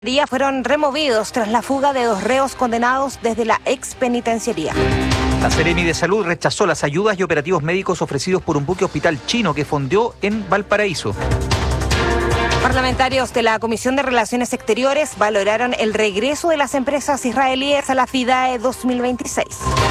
Fueron removidos tras la fuga de 2 reos condenados desde la expenitenciaría. La Seremi de Salud rechazó las ayudas y operativos médicos ofrecidos por un buque hospital chino que fondeó en Valparaíso. Parlamentarios de la Comisión de Relaciones Exteriores valoraron el regreso de las empresas israelíes a la FIDAE 2026.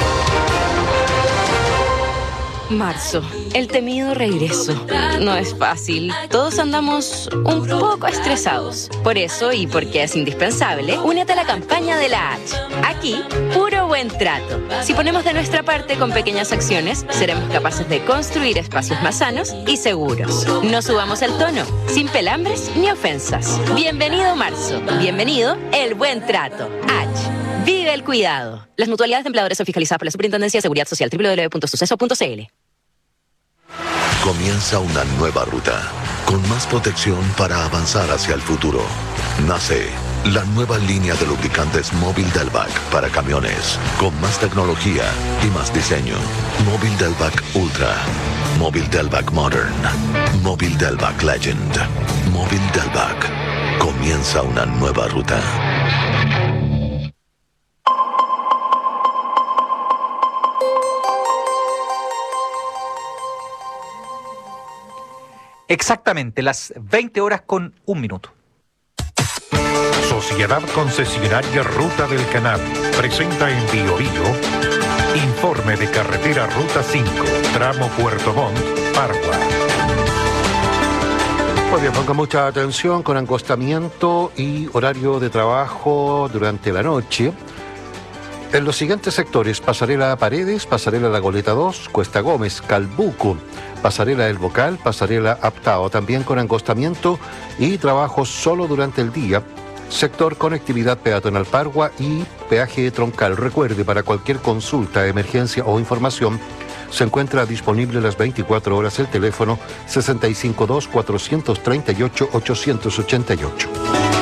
Marzo, el temido regreso. No es fácil. Todos andamos un poco estresados. Por eso, y porque es indispensable, únete a la campaña de la H. Aquí, puro buen trato. Si ponemos de nuestra parte con pequeñas acciones, seremos capaces de construir espacios más sanos y seguros. No subamos el tono, sin pelambres ni ofensas. Bienvenido marzo. Bienvenido el buen trato. H. Vive el cuidado. Las mutualidades de empleadores son fiscalizadas por la Superintendencia de Seguridad Social. www.suceso.cl. Comienza una nueva ruta, con más protección para avanzar hacia el futuro. Nace la nueva línea de lubricantes Móvil Delvac para camiones, con más tecnología y más diseño. Móvil Delvac Ultra, Móvil Delvac Modern, Móvil Delvac Legend, Móvil Delvac. Comienza una nueva ruta. Exactamente, las 20:01. Sociedad Concesionaria Ruta del Canal presenta en Biobío informe de carretera Ruta 5, tramo Puerto Montt, Pargua. Muy bien, ponga mucha atención con acostamiento y horario de trabajo durante la noche. En los siguientes sectores: Pasarela Paredes, Pasarela La Goleta 2, Cuesta Gómez, Calbuco, Pasarela El Bocal, Pasarela Aptao, también con acostamiento y trabajo solo durante el día. Sector Conectividad Peatonal Pargua y Peaje Troncal. Recuerde, para cualquier consulta, emergencia o información, se encuentra disponible las 24 horas el teléfono 652-438-888.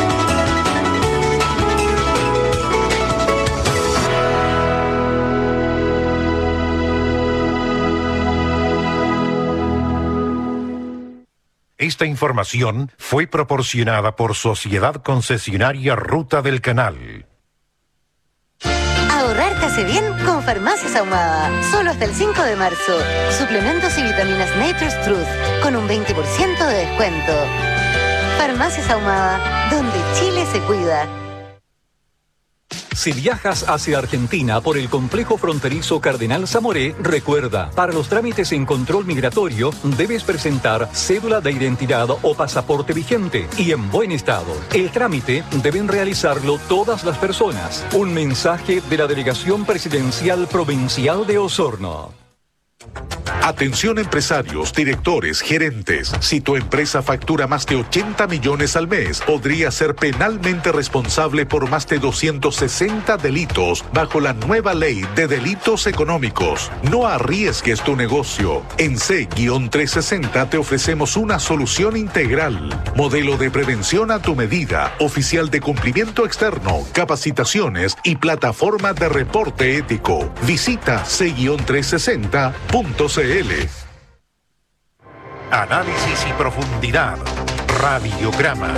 Esta información fue proporcionada por Sociedad Concesionaria Ruta del Canal. Ahorrar te hace bien con Farmacias Ahumada. Solo hasta el 5 de marzo. Suplementos y vitaminas Nature's Truth con un 20% de descuento. Farmacias Ahumada, donde Chile se cuida. Si viajas hacia Argentina por el complejo fronterizo Cardenal Zamoré, recuerda, para los trámites en control migratorio debes presentar cédula de identidad o pasaporte vigente y en buen estado. El trámite deben realizarlo todas las personas. Un mensaje de la Delegación Presidencial Provincial de Osorno. Atención empresarios, directores, gerentes. Si tu empresa factura más de 80 millones al mes, podría ser penalmente responsable por más de 260 delitos bajo la nueva ley de delitos económicos. No arriesgues tu negocio. En C-360 te ofrecemos una solución integral. Modelo de prevención a tu medida, oficial de cumplimiento externo, capacitaciones y plataforma de reporte ético. Visita C-360.cl. Análisis y profundidad. Radiograma.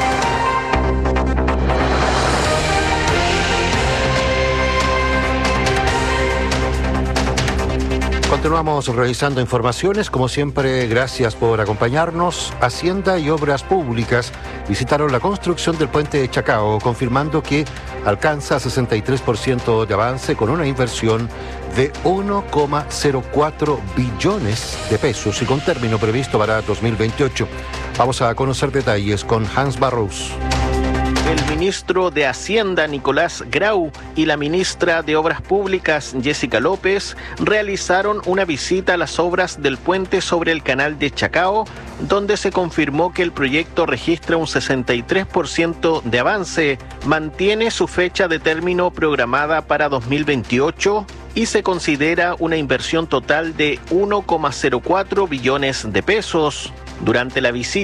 Continuamos revisando informaciones. Como siempre, gracias por acompañarnos. Hacienda y Obras Públicas visitaron la construcción del puente de Chacao, confirmando que alcanza 63% de avance con una inversión de 1,04 billones de pesos y con término previsto para 2028. Vamos a conocer detalles con Hans Barros. El ministro de Hacienda, Nicolás Grau, y la ministra de Obras Públicas, Jessica López, realizaron una visita a las obras del puente sobre el canal de Chacao, donde se confirmó que el proyecto registra un 63% de avance, mantiene su fecha de término programada para 2028 y se considera una inversión total de 1,04 billones de pesos. Durante la visita,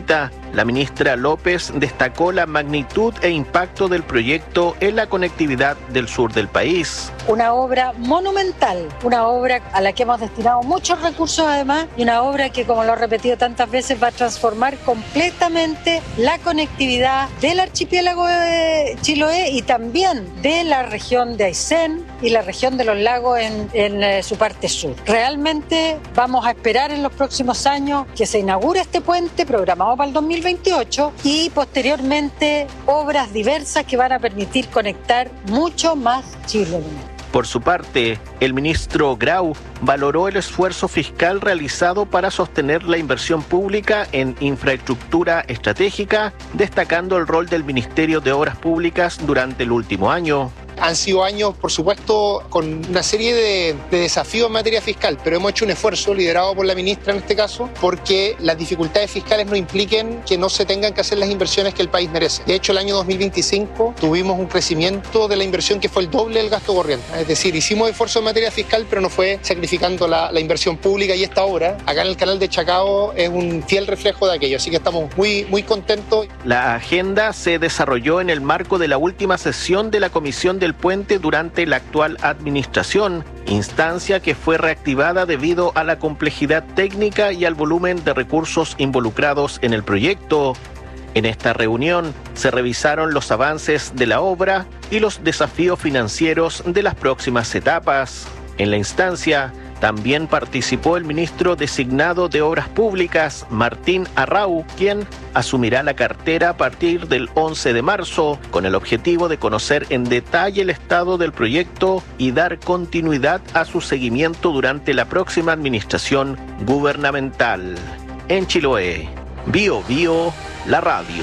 La ministra López destacó la magnitud e impacto del proyecto en la conectividad del sur del país. Una obra monumental, una obra a la que hemos destinado muchos recursos además, y una obra que, como lo he repetido tantas veces, va a transformar completamente la conectividad del archipiélago de Chiloé y también de la región de Aysén y la región de los lagos en su parte sur. Realmente vamos a esperar en los próximos años que se inaugure este puente programado para el 2028 y posteriormente obras diversas que van a permitir conectar mucho más Chile. Por su parte, el ministro Grau valoró el esfuerzo fiscal realizado para sostener la inversión pública en infraestructura estratégica, destacando el rol del Ministerio de Obras Públicas durante el último año. Han sido años, por supuesto, con una serie de desafíos en materia fiscal, pero hemos hecho un esfuerzo liderado por la ministra en este caso, porque las dificultades fiscales no impliquen que no se tengan que hacer las inversiones que el país merece. De hecho, el año 2025 tuvimos un crecimiento de la inversión que fue el doble del gasto corriente. Es decir, hicimos esfuerzo en materia fiscal, pero no fue sacrificando la inversión pública, y esta obra, acá en el canal de Chacao, es un fiel reflejo de aquello. Así que estamos muy contentos. La agenda se desarrolló en el marco de la última sesión de la Comisión del Puente durante la actual administración, instancia que fue reactivada debido a la complejidad técnica y al volumen de recursos involucrados en el proyecto. En esta reunión se revisaron los avances de la obra y los desafíos financieros de las próximas etapas. En la instancia también participó el ministro designado de Obras Públicas, Martín Arrau, quien asumirá la cartera a partir del 11 de marzo, con el objetivo de conocer en detalle el estado del proyecto y dar continuidad a su seguimiento durante la próxima administración gubernamental. En Chiloé, Bio Bio, la radio.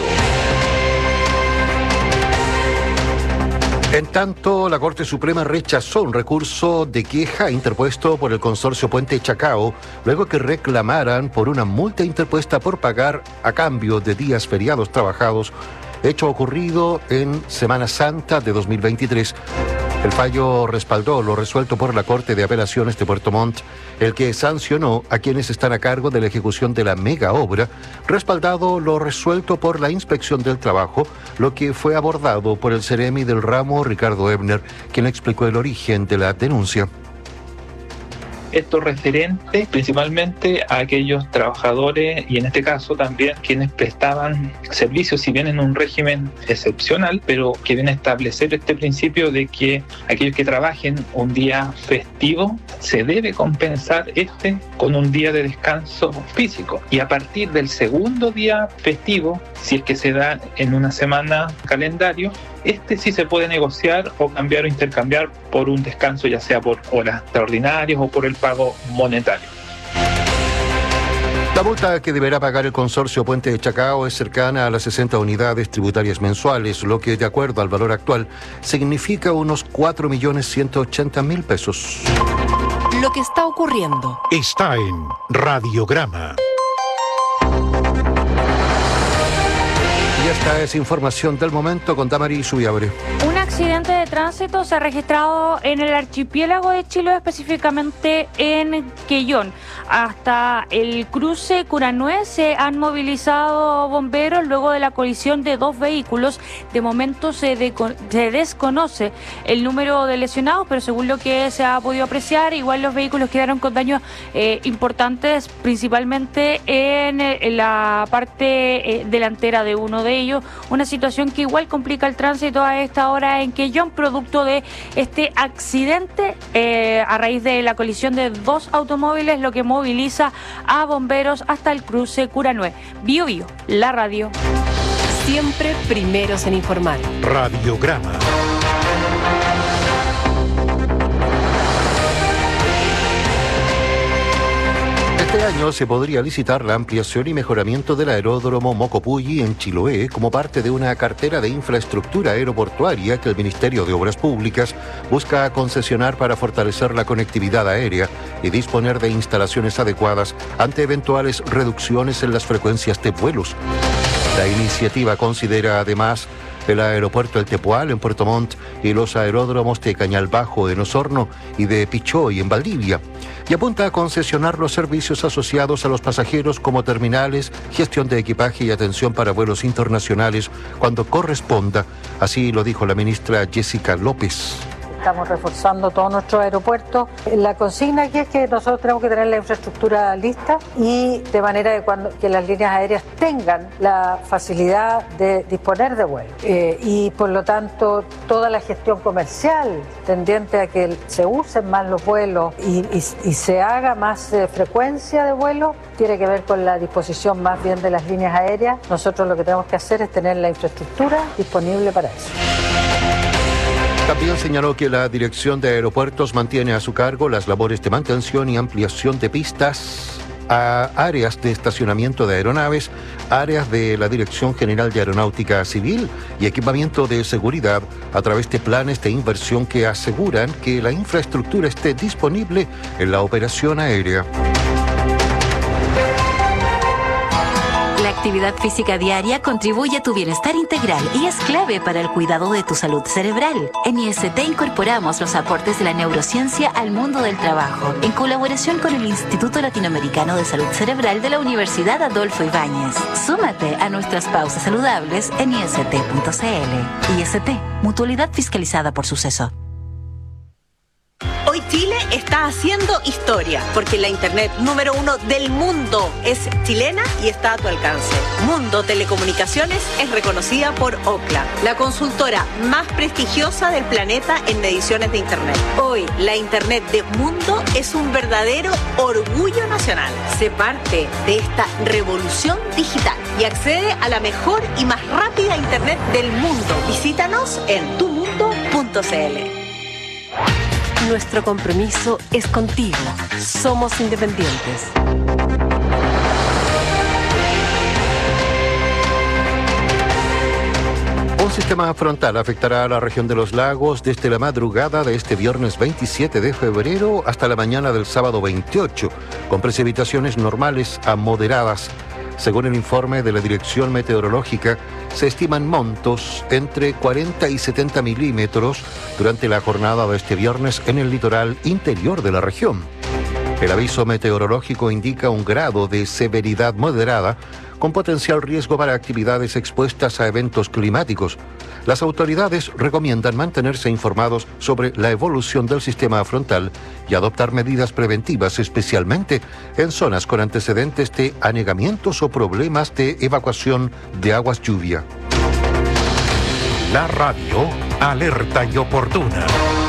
En tanto, la Corte Suprema rechazó un recurso de queja interpuesto por el consorcio Puente Chacao, luego que reclamaran por una multa interpuesta por pagar a cambio de días feriados trabajados, hecho ocurrido en Semana Santa de 2023. El fallo respaldó lo resuelto por la Corte de Apelaciones de Puerto Montt, el que sancionó a quienes están a cargo de la ejecución de la mega obra, respaldado lo resuelto por la Inspección del Trabajo, lo que fue abordado por el Ceremi del ramo, Ricardo Ebner, quien explicó el origen de la denuncia. Esto referente principalmente a aquellos trabajadores y en este caso también quienes prestaban servicios, si bien en un régimen excepcional, pero que viene a establecer este principio de que aquellos que trabajen un día festivo se debe compensar con un día de descanso físico. Y a partir del segundo día festivo, si es que se da en una semana calendario, sí se puede negociar o cambiar o intercambiar por un descanso, ya sea por horas extraordinarias o por el pago monetario. La multa que deberá pagar el consorcio Puente de Chacao es cercana a las 60 unidades tributarias mensuales, lo que, de acuerdo al valor actual, significa unos 4.180.000 pesos. Lo que está ocurriendo está en Radiograma. Y esta es información del momento con Damari Subiabre. Un accidente de tránsito se ha registrado en el archipiélago de Chiloé, específicamente en Quellón. Hasta el cruce Curanué se han movilizado bomberos luego de la colisión de dos vehículos. De momento se desconoce el número de lesionados, pero según lo que se ha podido apreciar, igual los vehículos quedaron con daños importantes, principalmente en la parte delantera de uno de ellos. Una situación que igual complica el tránsito a esta hora en Quellón, producto de este accidente a raíz de la colisión de dos automóviles, lo que moviliza a bomberos hasta el cruce Curanué. Bio Bio, la radio. Siempre primeros en informar. Radiograma. Este año se podría licitar la ampliación y mejoramiento del aeródromo Mocopulli en Chiloé como parte de una cartera de infraestructura aeroportuaria que el Ministerio de Obras Públicas busca concesionar para fortalecer la conectividad aérea y disponer de instalaciones adecuadas ante eventuales reducciones en las frecuencias de vuelos. La iniciativa considera además el aeropuerto El Tepual en Puerto Montt y los aeródromos de Cañal Bajo en Osorno y de Pichoy en Valdivia. y apunta a concesionar los servicios asociados a los pasajeros como terminales, gestión de equipaje y atención para vuelos internacionales cuando corresponda. Así lo dijo la ministra Jessica López. Estamos reforzando todos nuestros aeropuertos. La consigna aquí es que nosotros tenemos que tener la infraestructura lista y de manera de que las líneas aéreas tengan la facilidad de disponer de vuelos. Y por lo tanto, toda la gestión comercial tendiente a que se usen más los vuelos y se haga más frecuencia de vuelo, tiene que ver con la disposición más bien de las líneas aéreas. Nosotros lo que tenemos que hacer es tener la infraestructura disponible para eso. También señaló que la Dirección de Aeropuertos mantiene a su cargo las labores de mantención y ampliación de pistas a áreas de estacionamiento de aeronaves, áreas de la Dirección General de Aeronáutica Civil y equipamiento de seguridad a través de planes de inversión que aseguran que la infraestructura esté disponible en la operación aérea. La actividad física diaria contribuye a tu bienestar integral y es clave para el cuidado de tu salud cerebral. En IST incorporamos los aportes de la neurociencia al mundo del trabajo, en colaboración con el Instituto Latinoamericano de Salud Cerebral de la Universidad Adolfo Ibáñez. Súmate a nuestras pausas saludables en ist.cl. IST, mutualidad fiscalizada por Suceso. Hoy Chile está haciendo historia, porque la internet número 1 del mundo es chilena y está a tu alcance. Mundo Telecomunicaciones es reconocida por Ookla, la consultora más prestigiosa del planeta en mediciones de internet. Hoy, la internet de Mundo es un verdadero orgullo nacional. Sé parte de esta revolución digital y accede a la mejor y más rápida internet del mundo. Visítanos en tumundo.cl. Nuestro compromiso es contigo. Somos independientes. Un sistema frontal afectará a la región de los lagos desde la madrugada de este viernes 27 de febrero hasta la mañana del sábado 28, con precipitaciones normales a moderadas. Según el informe de la Dirección Meteorológica, se estiman montos entre 40 y 70 milímetros durante la jornada de este viernes en el litoral interior de la región. El aviso meteorológico indica un grado de severidad moderada con potencial riesgo para actividades expuestas a eventos climáticos. Las autoridades recomiendan mantenerse informados sobre la evolución del sistema frontal y adoptar medidas preventivas, especialmente en zonas con antecedentes de anegamientos o problemas de evacuación de aguas lluvia. La radio alerta y oportuna.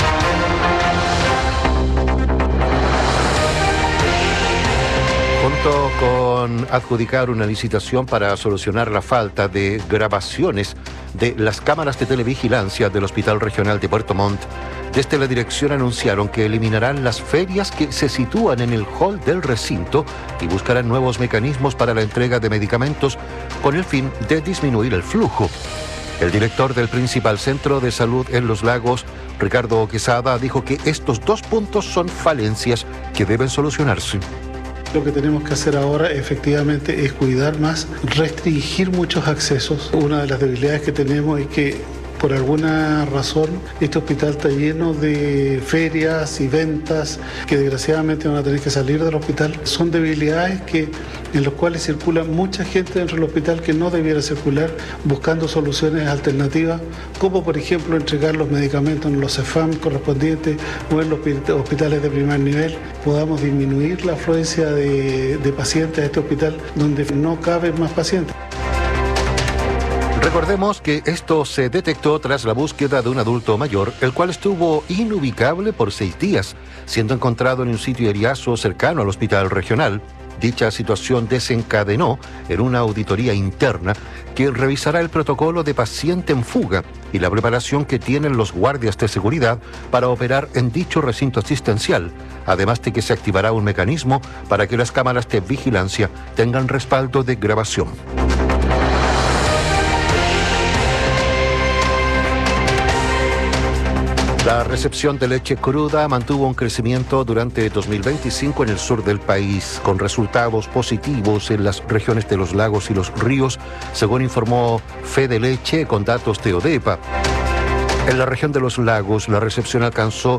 Junto con adjudicar una licitación para solucionar la falta de grabaciones de las cámaras de televigilancia del Hospital Regional de Puerto Montt, desde la dirección anunciaron que eliminarán las ferias que se sitúan en el hall del recinto y buscarán nuevos mecanismos para la entrega de medicamentos con el fin de disminuir el flujo. El director del principal centro de salud en Los Lagos, Ricardo Quesada, dijo que estos dos puntos son falencias que deben solucionarse. Lo que tenemos que hacer ahora efectivamente es cuidar más, restringir muchos accesos. Una de las debilidades que tenemos es que por alguna razón este hospital está lleno de ferias y ventas que desgraciadamente van a tener que salir del hospital. Son debilidades en las cuales circula mucha gente dentro del hospital que no debiera circular, buscando soluciones alternativas, como por ejemplo entregar los medicamentos en los CEFAM correspondientes o en los hospitales de primer nivel. Podamos disminuir la afluencia de pacientes a este hospital donde no caben más pacientes. Recordemos que esto se detectó tras la búsqueda de un adulto mayor, el cual estuvo inubicable por 6 días, siendo encontrado en un sitio eriazo cercano al hospital regional. Dicha situación desencadenó en una auditoría interna que revisará el protocolo de paciente en fuga y la preparación que tienen los guardias de seguridad para operar en dicho recinto asistencial, además de que se activará un mecanismo para que las cámaras de vigilancia tengan respaldo de grabación. La recepción de leche cruda mantuvo un crecimiento durante 2025 en el sur del país, con resultados positivos en las regiones de los lagos y los ríos, según informó Fede Leche con datos de ODEPA. En la región de los lagos, la recepción alcanzó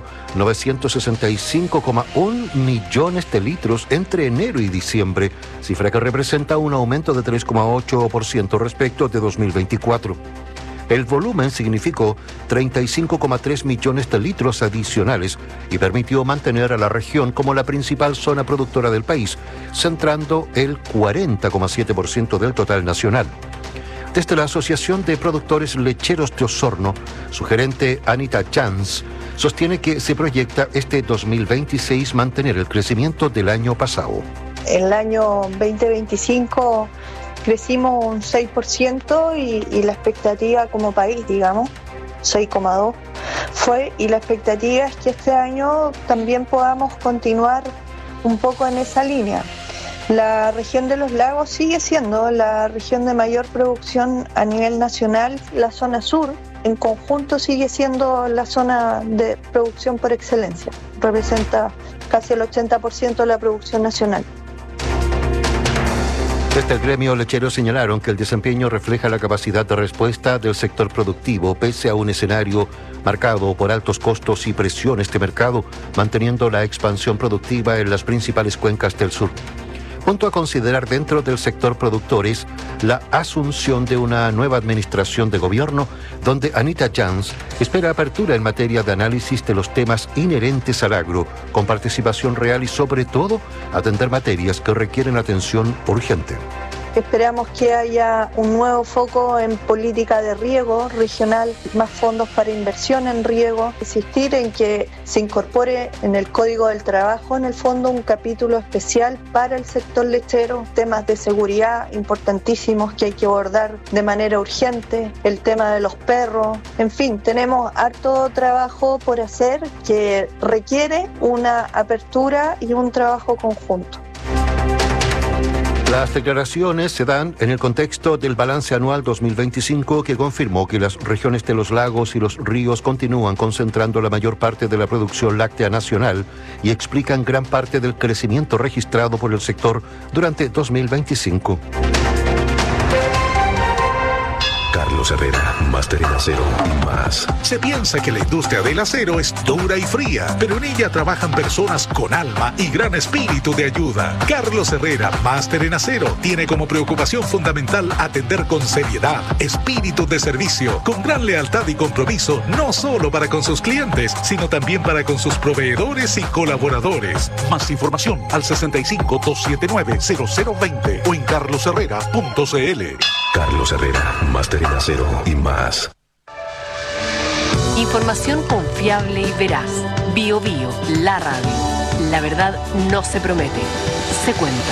965,1 millones de litros entre enero y diciembre, cifra que representa un aumento de 3,8% respecto de 2024. El volumen significó 35,3 millones de litros adicionales y permitió mantener a la región como la principal zona productora del país, centrando el 40,7% del total nacional. Desde la Asociación de Productores Lecheros de Osorno, su gerente Anita Chance sostiene que se proyecta este 2026 mantener el crecimiento del año pasado. El año 2025 crecimos un 6% y la expectativa como país, digamos, 6,2 fue, y la expectativa es que este año también podamos continuar un poco en esa línea. La región de los lagos sigue siendo la región de mayor producción a nivel nacional. La zona sur, en conjunto, sigue siendo la zona de producción por excelencia. Representa casi el 80% de la producción nacional. Desde el gremio lechero señalaron que el desempeño refleja la capacidad de respuesta del sector productivo, pese a un escenario marcado por altos costos y presiones de mercado, manteniendo la expansión productiva en las principales cuencas del sur. Punto a considerar dentro del sector productores la asunción de una nueva administración de gobierno, donde Anita Jans espera apertura en materia de análisis de los temas inherentes al agro, con participación real y sobre todo atender materias que requieren atención urgente. Esperamos que haya un nuevo foco en política de riego regional, más fondos para inversión en riego, insistir en que se incorpore en el Código del Trabajo, en el fondo, un capítulo especial para el sector lechero, temas de seguridad importantísimos que hay que abordar de manera urgente, el tema de los perros, en fin, tenemos harto trabajo por hacer que requiere una apertura y un trabajo conjunto. Las declaraciones se dan en el contexto del balance anual 2025 que confirmó que las regiones de los lagos y los ríos continúan concentrando la mayor parte de la producción láctea nacional y explican gran parte del crecimiento registrado por el sector durante 2025. Carlos Herrera, Máster en Acero y más. Se piensa que la industria del acero es dura y fría, pero en ella trabajan personas con alma y gran espíritu de ayuda. Carlos Herrera, Máster en Acero, tiene como preocupación fundamental atender con seriedad, espíritu de servicio, con gran lealtad y compromiso, no solo para con sus clientes, sino también para con sus proveedores y colaboradores. Más información al 65-279-0020 o en carlosherrera.cl. Carlos Herrera, Máster en Acero y más. Información confiable y veraz. Bio Bio, la radio. La verdad no se promete, se cuenta.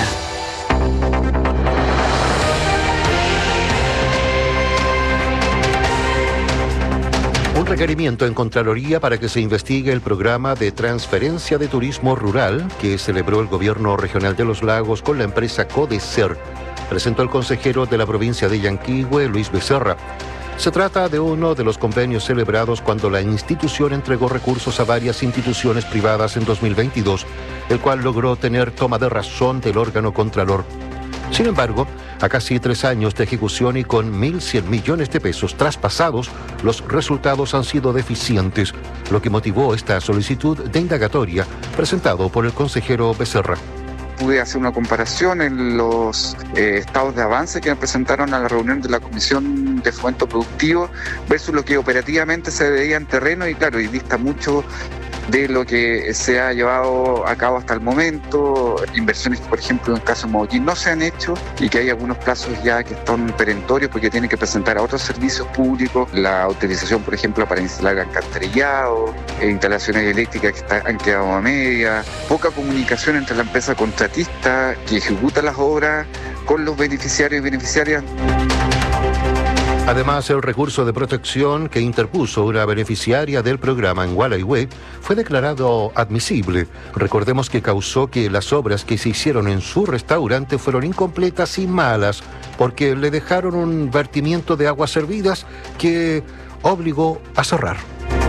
Un requerimiento en Contraloría para que se investigue el programa de transferencia de turismo rural que celebró el Gobierno Regional de los Lagos con la empresa Codecer, presentó el consejero de la provincia de Yanquihue, Luis Becerra. Se trata de uno de los convenios celebrados cuando la institución entregó recursos a varias instituciones privadas en 2022, el cual logró tener toma de razón del órgano contralor. Sin embargo, a casi 3 años de ejecución y con 1.100 millones de pesos traspasados, los resultados han sido deficientes, lo que motivó esta solicitud de indagatoria presentado por el consejero Becerra. Pude hacer una comparación en los estados de avance que me presentaron a la reunión de la Comisión de Fomento Productivo versus lo que operativamente se veía en terreno y claro, y dista mucho de lo que se ha llevado a cabo hasta el momento, inversiones que por ejemplo en el caso de Mollín no se han hecho y que hay algunos plazos ya que están perentorios porque tienen que presentar a otros servicios públicos, la autorización por ejemplo para instalar alcantarillado, instalaciones eléctricas que han quedado a media, poca comunicación entre la empresa contratista que ejecuta las obras con los beneficiarios y beneficiarias. Además, el recurso de protección que interpuso una beneficiaria del programa en Gualeguay fue declarado admisible. Recordemos que causó que las obras que se hicieron en su restaurante fueron incompletas y malas, porque le dejaron un vertimiento de aguas servidas que obligó a cerrar.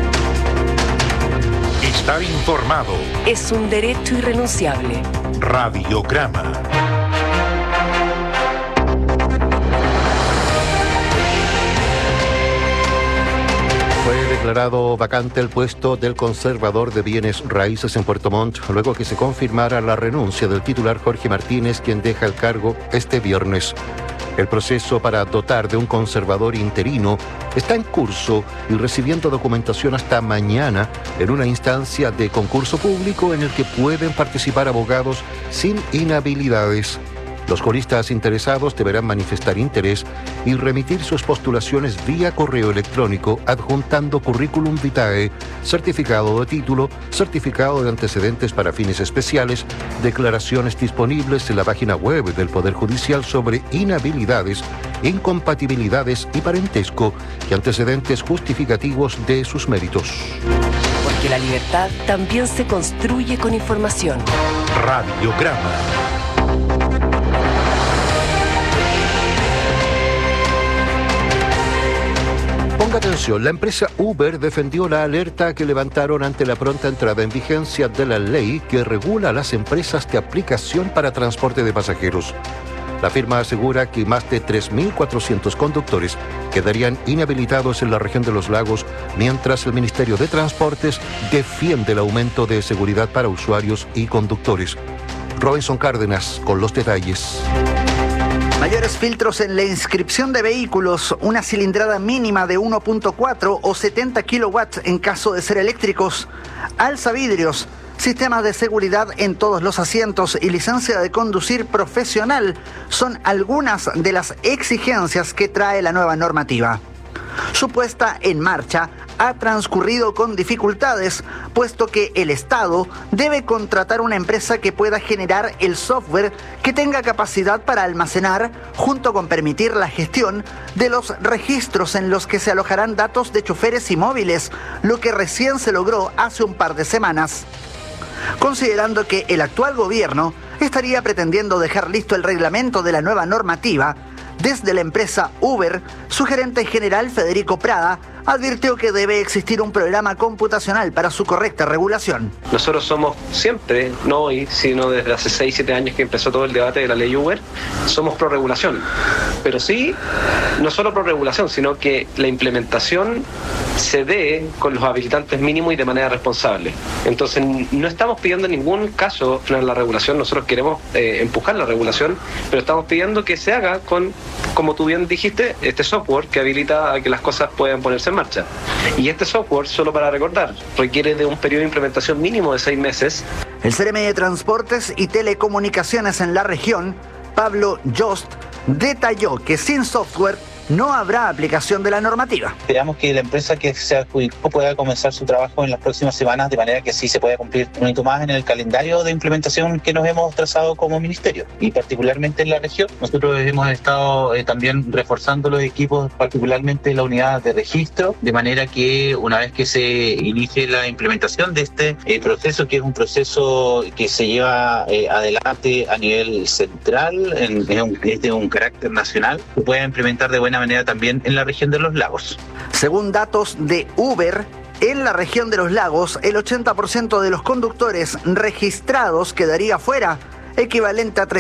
Estar informado es un derecho irrenunciable. Radiograma. Fue declarado vacante el puesto del conservador de bienes raíces en Puerto Montt, luego que se confirmara la renuncia del titular Jorge Martínez, quien deja el cargo este viernes. El proceso para dotar de un conservador interino está en curso y recibiendo documentación hasta mañana en una instancia de concurso público en el que pueden participar abogados sin inhabilidades. Los juristas interesados deberán manifestar interés y remitir sus postulaciones vía correo electrónico adjuntando currículum vitae, certificado de título, certificado de antecedentes para fines especiales, declaraciones disponibles en la página web del Poder Judicial sobre inhabilidades, incompatibilidades y parentesco y antecedentes justificativos de sus méritos. Porque la libertad también se construye con información. Radiograma. Ponga atención, la empresa Uber defendió la alerta que levantaron ante la pronta entrada en vigencia de la ley que regula a las empresas de aplicación para transporte de pasajeros. La firma asegura que más de 3.400 conductores quedarían inhabilitados en la región de los lagos, mientras el Ministerio de Transportes defiende el aumento de seguridad para usuarios y conductores. Robinson Cárdenas con los detalles. Mayores filtros en la inscripción de vehículos, una cilindrada mínima de 1.4 o 70 kilowatts en caso de ser eléctricos, alzavidrios, sistemas de seguridad en todos los asientos y licencia de conducir profesional son algunas de las exigencias que trae la nueva normativa. Su puesta en marcha ha transcurrido con dificultades, puesto que el Estado debe contratar una empresa que pueda generar el software que tenga capacidad para almacenar, junto con permitir la gestión de los registros en los que se alojarán datos de choferes y móviles, lo que recién se logró hace un par de semanas. Considerando que el actual gobierno estaría pretendiendo dejar listo el reglamento de la nueva normativa, desde la empresa Uber, su gerente general Federico Prada advirtió que debe existir un programa computacional para su correcta regulación. Nosotros somos siempre, no hoy, sino desde hace 6-7 años que empezó todo el debate de la ley Uber, somos pro regulación. Pero sí, no solo pro regulación, sino que la implementación se dé con los habilitantes mínimos y de manera responsable. Entonces, no estamos pidiendo en ningún caso frenar la regulación, nosotros queremos empujar la regulación, pero estamos pidiendo que se haga con, como tú bien dijiste, este software que habilita a que las cosas puedan ponerse en marcha. Y este software, solo para recordar, requiere de un periodo de implementación mínimo de 6 meses. El CRM de Transportes y Telecomunicaciones en la región, Pablo Jost, detalló que sin software no habrá aplicación de la normativa. Esperamos que la empresa que se adjudicó pueda comenzar su trabajo en las próximas semanas, de manera que sí se pueda cumplir un hito más en el calendario de implementación que nos hemos trazado como ministerio. Y particularmente en la región, nosotros hemos estado también reforzando los equipos, particularmente la unidad de registro, de manera que una vez que se inicie la implementación de este proceso, que es un proceso que se lleva adelante a nivel central, es de un carácter nacional, se pueda implementar de buena manera también en la región de los lagos. Según datos de Uber, en la región de los lagos, el 80% de los conductores registrados quedaría fuera, equivalente a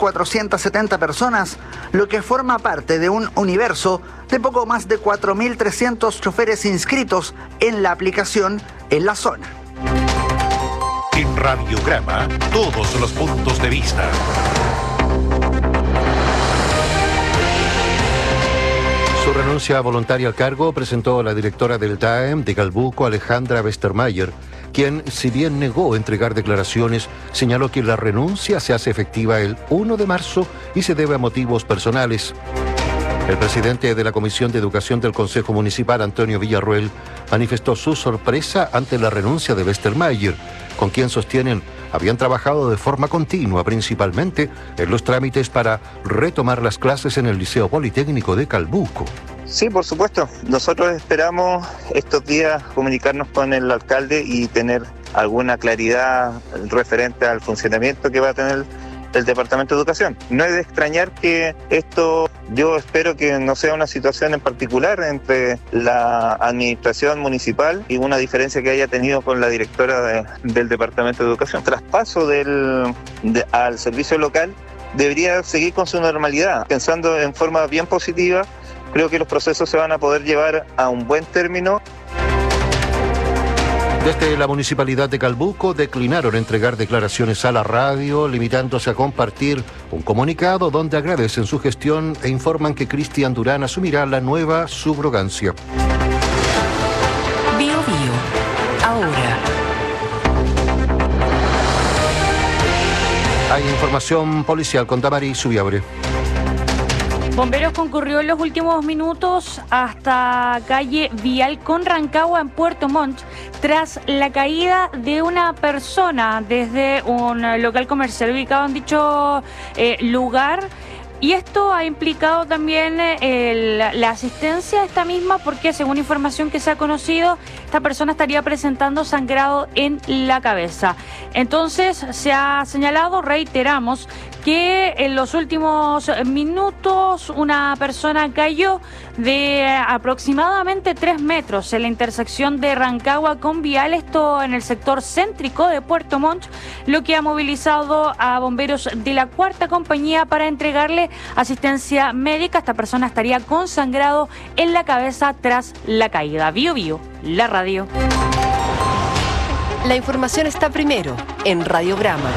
3.470 personas, lo que forma parte de un universo de poco más de 4.300 choferes inscritos en la aplicación en la zona. En Radiograma, todos los puntos de vista. Su renuncia voluntaria al cargo presentó la directora del DAEM de Calbuco, Alejandra Westermayer, quien, si bien negó entregar declaraciones, señaló que la renuncia se hace efectiva el 1 de marzo y se debe a motivos personales. El presidente de la Comisión de Educación del Consejo Municipal, Antonio Villarroel, manifestó su sorpresa ante la renuncia de Westermayer, con quien sostienen habían trabajado de forma continua, principalmente en los trámites para retomar las clases en el Liceo Politécnico de Calbuco. Sí, por supuesto. Nosotros esperamos estos días comunicarnos con el alcalde y tener alguna claridad referente al funcionamiento que va a tener el Departamento de Educación. No es de extrañar que esto, yo espero que no sea una situación en particular entre la administración municipal y una diferencia que haya tenido con la directora del Departamento de Educación. Traspaso al servicio local debería seguir con su normalidad. Pensando en forma bien positiva, creo que los procesos se van a poder llevar a un buen término. Desde la Municipalidad de Calbuco declinaron entregar declaraciones a la radio, limitándose a compartir un comunicado donde agradecen su gestión e informan que Cristian Durán asumirá la nueva subrogancia. Bio Bio, ahora. Hay información policial con Damaris Subiabre. Bomberos concurrió en los últimos minutos hasta calle Vial con Rancagua en Puerto Montt tras la caída de una persona desde un local comercial ubicado en dicho lugar. Y esto ha implicado también la asistencia a esta misma porque, según información que se ha conocido, esta persona estaría presentando sangrado en la cabeza. Entonces, se ha señalado, reiteramos, que en los últimos minutos una persona cayó de aproximadamente 3 metros en la intersección de Rancagua con Vial, esto en el sector céntrico de Puerto Montt, lo que ha movilizado a bomberos de la 4ª compañía para entregarle asistencia médica. Esta persona estaría con sangrado en la cabeza tras la caída. Bio Bio, la radio. La información está primero en Radiograma.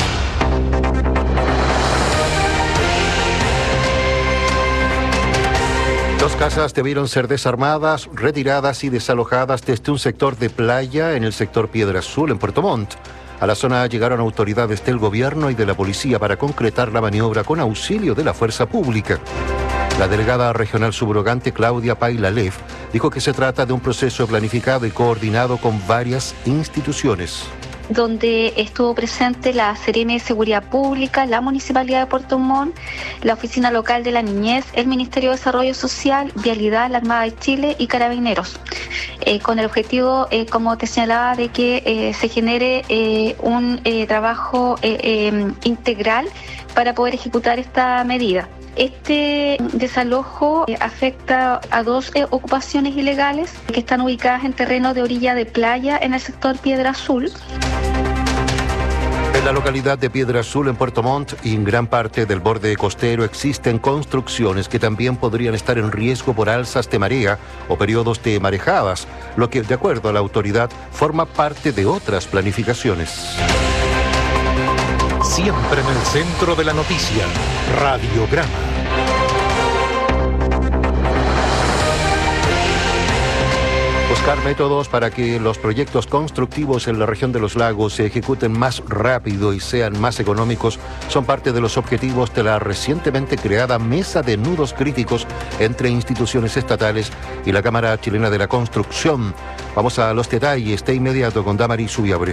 Dos casas debieron ser desarmadas, retiradas y desalojadas desde un sector de playa en el sector Piedra Azul en Puerto Montt. A la zona llegaron autoridades del gobierno y de la policía para concretar la maniobra con auxilio de la fuerza pública. La delegada regional subrogante Claudia Pailalev dijo que se trata de un proceso planificado y coordinado con varias instituciones, donde estuvo presente la Seremi de Seguridad Pública, la Municipalidad de Puerto Montt, la Oficina Local de la Niñez, el Ministerio de Desarrollo Social, Vialidad, la Armada de Chile y Carabineros, con el objetivo, como te señalaba, de que se genere un trabajo integral para poder ejecutar esta medida. Este desalojo afecta a 2 ocupaciones ilegales que están ubicadas en terreno de orilla de playa en el sector Piedra Azul. En la localidad de Piedra Azul, en Puerto Montt, y en gran parte del borde costero existen construcciones que también podrían estar en riesgo por alzas de marea o periodos de marejadas, lo que, de acuerdo a la autoridad, forma parte de otras planificaciones. Siempre en el centro de la noticia, Radiograma. Buscar métodos para que los proyectos constructivos en la región de los lagos se ejecuten más rápido y sean más económicos son parte de los objetivos de la recientemente creada Mesa de Nudos Críticos entre instituciones estatales y la Cámara Chilena de la Construcción. Vamos a los detalles de inmediato con Damaris Subiabre.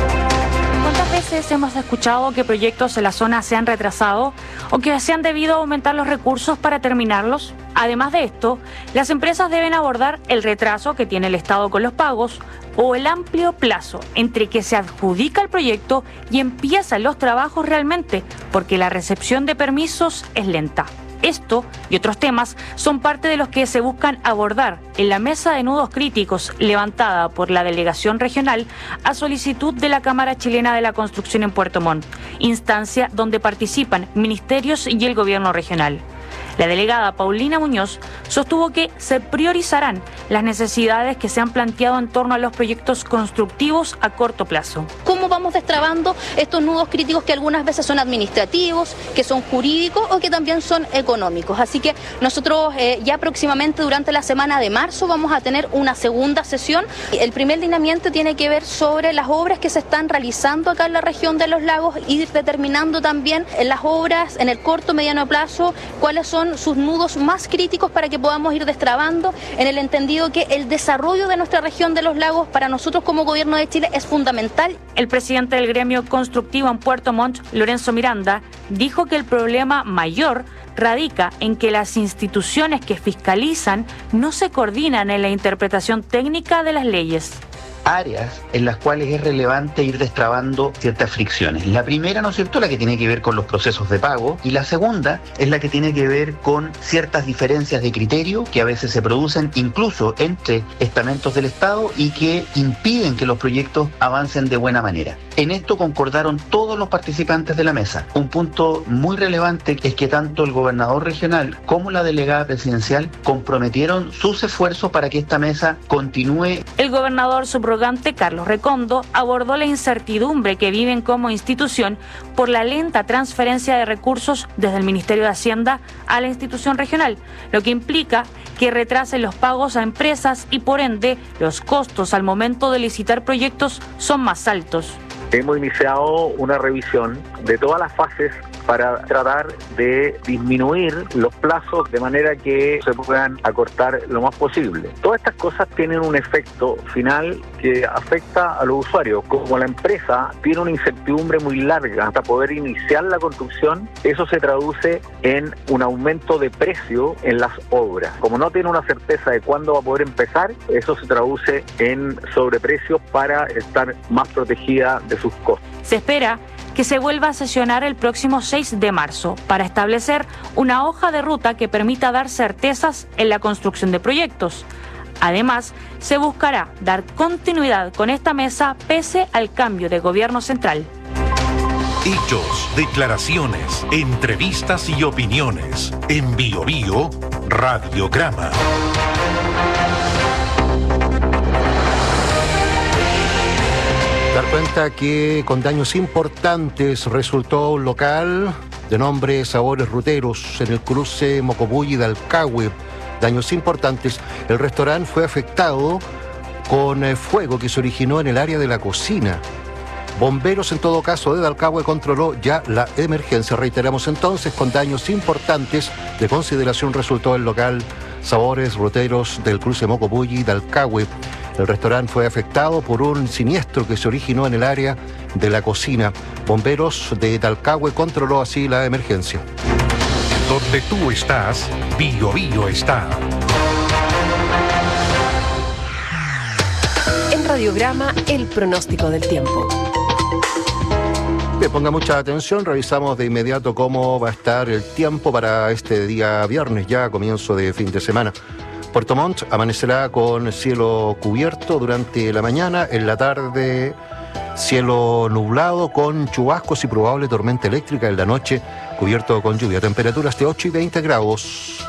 ¿Cuántas veces hemos escuchado que proyectos en la zona se han retrasado o que se han debido aumentar los recursos para terminarlos? Además de esto, las empresas deben abordar el retraso que tiene el Estado con los pagos o el amplio plazo entre que se adjudica el proyecto y empiezan los trabajos realmente, porque la recepción de permisos es lenta. Esto y otros temas son parte de los que se buscan abordar en la mesa de nudos críticos levantada por la delegación regional a solicitud de la Cámara Chilena de la Construcción en Puerto Montt, instancia donde participan ministerios y el gobierno regional. La delegada Paulina Muñoz sostuvo que se priorizarán las necesidades que se han planteado en torno a los proyectos constructivos a corto plazo. ¿Cómo vamos destrabando estos nudos críticos que algunas veces son administrativos, que son jurídicos o que también son económicos? Así que nosotros ya próximamente durante la semana de marzo vamos a tener una segunda sesión. El primer lineamiento tiene que ver sobre las obras que se están realizando acá en la región de los lagos, ir determinando también en las obras en el corto mediano plazo cuáles son sus nudos más críticos para que podamos ir destrabando, en el entendido que el desarrollo de nuestra región de los lagos para nosotros como gobierno de Chile es fundamental. El presidente del gremio constructivo en Puerto Montt, Lorenzo Miranda, dijo que el problema mayor radica en que las instituciones que fiscalizan no se coordinan en la interpretación técnica de las leyes. Áreas en las cuales es relevante ir destrabando ciertas fricciones. La primera, ¿no es cierto?, la que tiene que ver con los procesos de pago, y la segunda es la que tiene que ver con ciertas diferencias de criterio que a veces se producen incluso entre estamentos del Estado y que impiden que los proyectos avancen de buena manera. En esto concordaron todos los participantes de la mesa. Un punto muy relevante es que tanto el gobernador regional como la delegada presidencial comprometieron sus esfuerzos para que esta mesa continúe. El gobernador subrogante Carlos Recondo abordó la incertidumbre que viven como institución por la lenta transferencia de recursos desde el Ministerio de Hacienda a la institución regional, lo que implica que retrasen los pagos a empresas y por ende los costos al momento de licitar proyectos son más altos. Hemos iniciado una revisión de todas las fases para tratar de disminuir los plazos de manera que se puedan acortar lo más posible. Todas estas cosas tienen un efecto final que afecta a los usuarios. Como la empresa tiene una incertidumbre muy larga hasta poder iniciar la construcción, eso se traduce en un aumento de precio en las obras. Como no tiene una certeza de cuándo va a poder empezar, eso se traduce en sobreprecio para estar más protegida de sus costos. Se espera que se vuelva a sesionar el próximo 6 de marzo para establecer una hoja de ruta que permita dar certezas en la construcción de proyectos. Además, se buscará dar continuidad con esta mesa pese al cambio de gobierno central. Hechos, declaraciones, entrevistas y opiniones. En BioBio, Radiograma. Dar cuenta que con daños importantes resultó un local de nombre Sabores Ruteros en el cruce Mocopulli-Dalcahue. Daños importantes. El restaurante fue afectado con fuego que se originó en el área de la cocina. Bomberos, en todo caso, de Dalcahue controló ya la emergencia. Reiteramos entonces, con daños importantes de consideración resultó el local Sabores Ruteros del cruce Mocopulli-Dalcahue. El restaurante fue afectado por un siniestro que se originó en el área de la cocina. Bomberos de Dalcahue controló así la emergencia. Donde tú estás, BioBio está. En Radiograma, el pronóstico del tiempo. Bien, ponga mucha atención, revisamos de inmediato cómo va a estar el tiempo para este día viernes, ya comienzo de fin de semana. Puerto Montt amanecerá con cielo cubierto durante la mañana, en la tarde cielo nublado con chubascos y probable tormenta eléctrica, en la noche cubierto con lluvia, temperaturas de 8 y 20 grados.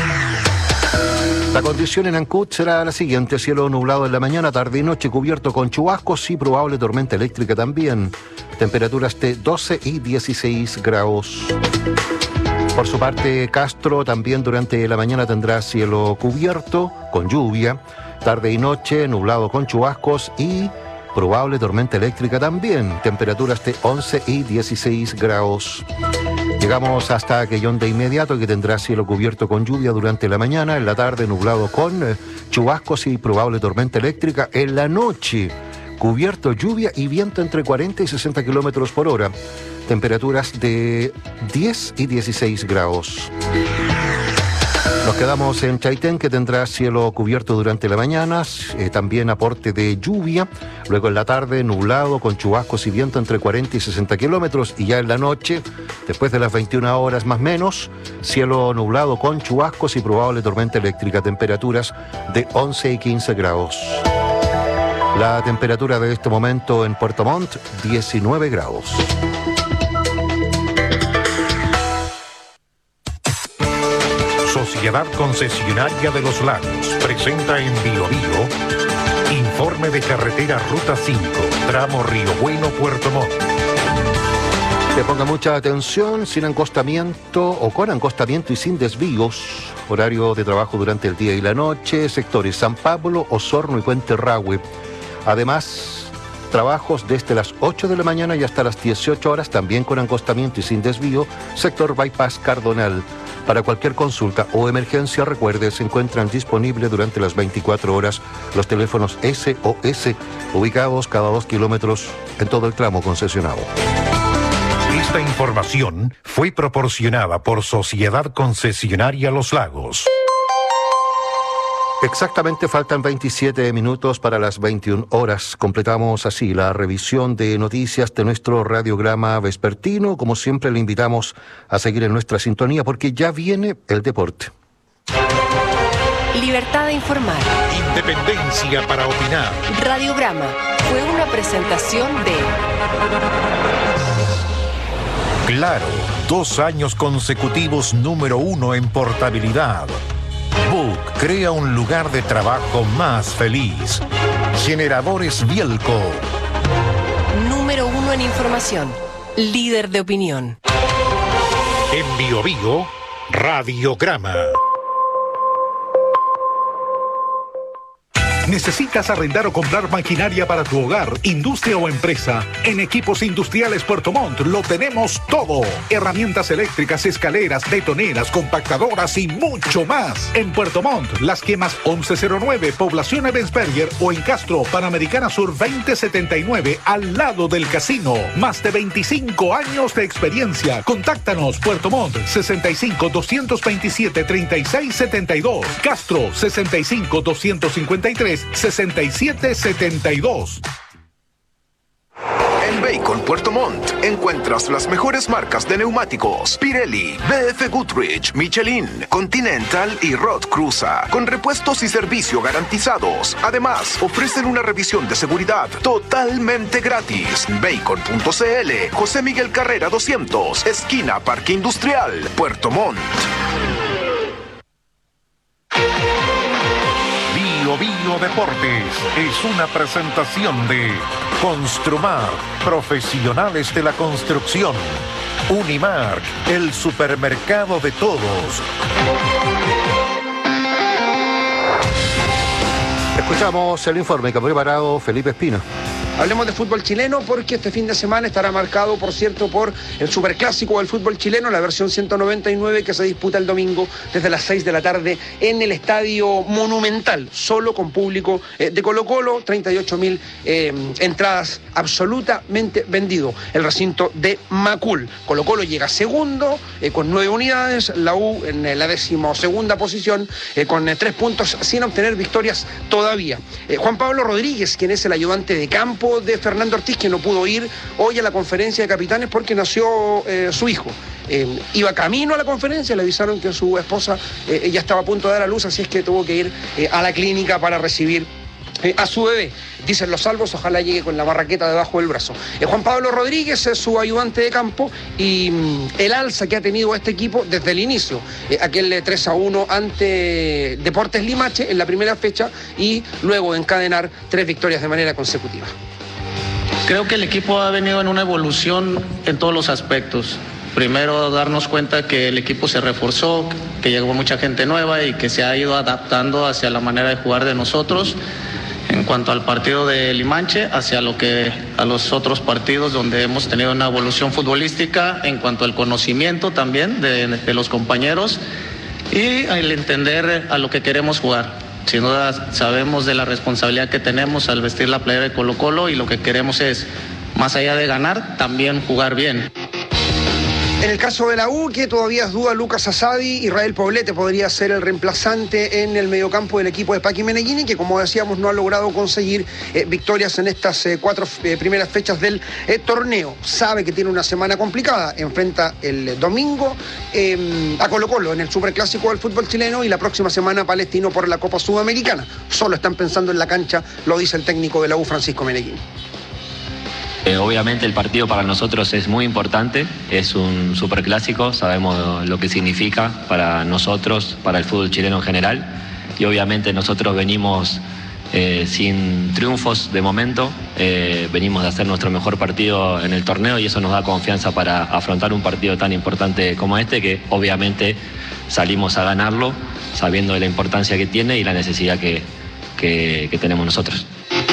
La condición en Ancud será la siguiente: cielo nublado en la mañana, tarde y noche cubierto con chubascos y probable tormenta eléctrica también, temperaturas de 12 y 16 grados. Por su parte, Castro también durante la mañana tendrá cielo cubierto con lluvia, tarde y noche nublado con chubascos y probable tormenta eléctrica también, temperaturas de 11 y 16 grados. Llegamos hasta Aquellón de inmediato, que tendrá cielo cubierto con lluvia durante la mañana, en la tarde nublado con chubascos y probable tormenta eléctrica, en la noche cubierto, lluvia y viento entre 40 y 60 kilómetros por hora. Temperaturas de 10 y 16 grados. Nos quedamos en Chaitén, que tendrá cielo cubierto durante la mañana, también aporte de lluvia, luego en la tarde nublado con chubascos y viento entre 40 y 60 kilómetros, y ya en la noche, después de las 21 horas más o menos, cielo nublado con chubascos y probable tormenta eléctrica, temperaturas de 11 y 15 grados. La temperatura de este momento en Puerto Montt, 19 grados. Sociedad Concesionaria de los Lagos presenta en BioBio informe de carretera Ruta 5, tramo Río Bueno, Puerto Montt. Que ponga mucha atención, sin encostamiento o con encostamiento y sin desvíos. Horario de trabajo durante el día y la noche, sectores San Pablo, Osorno y Puente Rahue. Además, trabajos desde las 8 de la mañana y hasta las 18 horas, también con encostamiento y sin desvío, sector Bypass Cardonal. Para cualquier consulta o emergencia, recuerde, se encuentran disponibles durante las 24 horas los teléfonos SOS, ubicados cada 2 kilómetros en todo el tramo concesionado. Esta información fue proporcionada por Sociedad Concesionaria Los Lagos. Exactamente, faltan 27 minutos para las 21 horas. Completamos así la revisión de noticias de nuestro radiograma vespertino. Como siempre, le invitamos a seguir en nuestra sintonía porque ya viene el deporte. Libertad de informar. Independencia para opinar. Radiograma fue una presentación de Claro, 2 años consecutivos número 1 en portabilidad. Book crea un lugar de trabajo más feliz. Generadores Bielco. número 1 en información. Líder de opinión. En Bio Bio, Radiograma. ¿Necesitas arrendar o comprar maquinaria para tu hogar, industria o empresa? En Equipos Industriales Puerto Montt lo tenemos todo. Herramientas eléctricas, escaleras, betoneras, compactadoras y mucho más. En Puerto Montt, Las Quemas 1109, Población Ebensberger o en Castro, Panamericana Sur 2079, al lado del casino. Más de 25 años de experiencia. Contáctanos, Puerto Montt, 65 227 3672. Castro, 65 253 6772. En Bacon Puerto Montt encuentras las mejores marcas de neumáticos: Pirelli, BF Goodrich, Michelin, Continental y Rod Cruza, con repuestos y servicio garantizados. Además, ofrecen una revisión de seguridad totalmente gratis. Bacon.cl, José Miguel Carrera 200, esquina Parque Industrial, Puerto Montt. Bio Bio Deportes es una presentación de Construmar, profesionales de la construcción. Unimark, el supermercado de todos. Escuchamos el informe que ha preparado Felipe Espino. Hablemos de fútbol chileno porque este fin de semana estará marcado, por cierto, por el superclásico del fútbol chileno, la versión 199, que se disputa el domingo desde las 6 de la tarde en el Estadio Monumental, solo con público de Colo-Colo, 38.000 entradas absolutamente vendido. El recinto de Macul. Colo-Colo llega segundo con 9 unidades, la U en la 12ª posición con 3 puntos sin obtener victorias todavía. Juan Pablo Rodríguez, quien es el ayudante de campo de Fernando Ortiz, que no pudo ir hoy a la conferencia de capitanes porque nació su hijo. Iba camino a la conferencia, le avisaron que su esposa ya estaba a punto de dar a luz, así es que tuvo que ir a la clínica para recibir a su bebé. Dicen los salvos, ojalá llegue con la barraqueta debajo del brazo. Juan Pablo Rodríguez es su ayudante de campo y el alza que ha tenido este equipo desde el inicio, aquel 3-1 ante Deportes Limache en la primera fecha y luego de encadenar 3 victorias de manera consecutiva. Creo que el equipo ha venido en una evolución en todos los aspectos. Primero, darnos cuenta que el equipo se reforzó, que llegó mucha gente nueva y que se ha ido adaptando hacia la manera de jugar de nosotros. En cuanto al partido de Limache, hacia a los otros partidos donde hemos tenido una evolución futbolística en cuanto al conocimiento también de los compañeros y el entender a lo que queremos jugar. Sin duda sabemos de la responsabilidad que tenemos al vestir la playera de Colo-Colo y lo que queremos es, más allá de ganar, también jugar bien. En el caso de la U, que todavía es duda, Lucas Asadi, Israel Poblete podría ser el reemplazante en el mediocampo del equipo de Paqui Meneghini, que como decíamos no ha logrado conseguir victorias en estas 4 primeras fechas del torneo. Sabe que tiene una semana complicada, enfrenta el domingo a Colo-Colo en el superclásico del fútbol chileno y la próxima semana a Palestino por la Copa Sudamericana. Solo están pensando en la cancha, lo dice el técnico de la U, Francisco Meneghini. Obviamente el partido para nosotros es muy importante, es un superclásico, sabemos lo que significa para nosotros, para el fútbol chileno en general y obviamente nosotros venimos sin triunfos de momento, venimos de hacer nuestro mejor partido en el torneo y eso nos da confianza para afrontar un partido tan importante como este, que obviamente salimos a ganarlo sabiendo de la importancia que tiene y la necesidad que tenemos nosotros.